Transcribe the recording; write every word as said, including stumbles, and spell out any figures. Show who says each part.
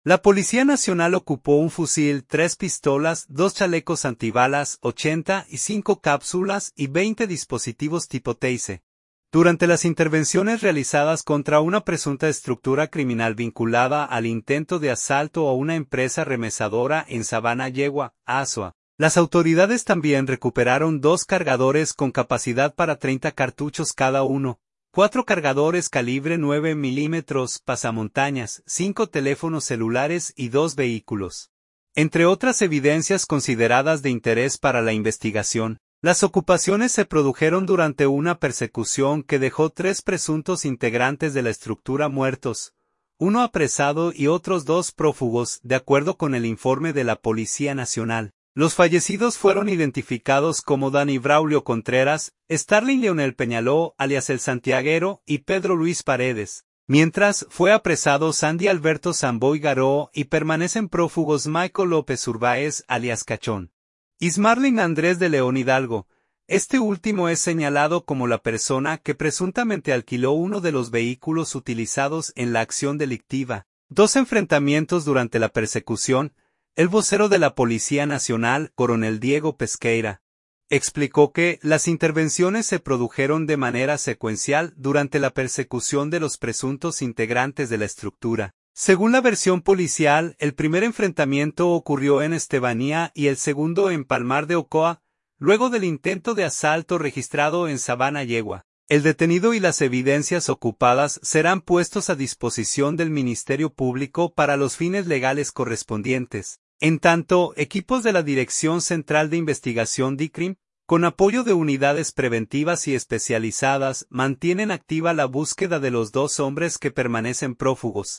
Speaker 1: La Policía Nacional ocupó un fusil, tres pistolas, dos chalecos antibalas, ochenta y cinco cápsulas y veinte dispositivos tipo Taser. Durante las intervenciones realizadas contra una presunta estructura criminal vinculada al intento de asalto a una empresa remesadora en Sabana Yegua, Azua, las autoridades también recuperaron dos cargadores con capacidad para treinta cartuchos cada uno, cuatro cargadores calibre nueve milímetros pasamontañas, cinco teléfonos celulares y dos vehículos. Entre otras evidencias consideradas de interés para la investigación, las ocupaciones se produjeron durante una persecución que dejó tres presuntos integrantes de la estructura muertos, uno apresado y otros dos prófugos, de acuerdo con el informe de la Policía Nacional. Los fallecidos fueron identificados como Dani Braulio Contreras, Starling Leonel Peñaló, alias El Santiaguero, y Pedro Luis Paredes, mientras fue apresado Sandy Alberto Samboy Garó y permanecen prófugos Michael López Urbáez, alias Cachón. Ismarlin Andrés de León Hidalgo. Este último es señalado como la persona que presuntamente alquiló uno de los vehículos utilizados en la acción delictiva. Dos enfrentamientos durante la persecución. El vocero de la Policía Nacional, Coronel Diego Pesqueira, explicó que las intervenciones se produjeron de manera secuencial durante la persecución de los presuntos integrantes de la estructura. Según la versión policial, el primer enfrentamiento ocurrió en Estebanía y el segundo en Palmar de Ocoa, luego del intento de asalto registrado en Sabana Yegua. El detenido y las evidencias ocupadas serán puestos a disposición del Ministerio Público para los fines legales correspondientes. En tanto, equipos de la Dirección Central de Investigación DICRIM, con apoyo de unidades preventivas y especializadas, mantienen activa la búsqueda de los dos hombres que permanecen prófugos.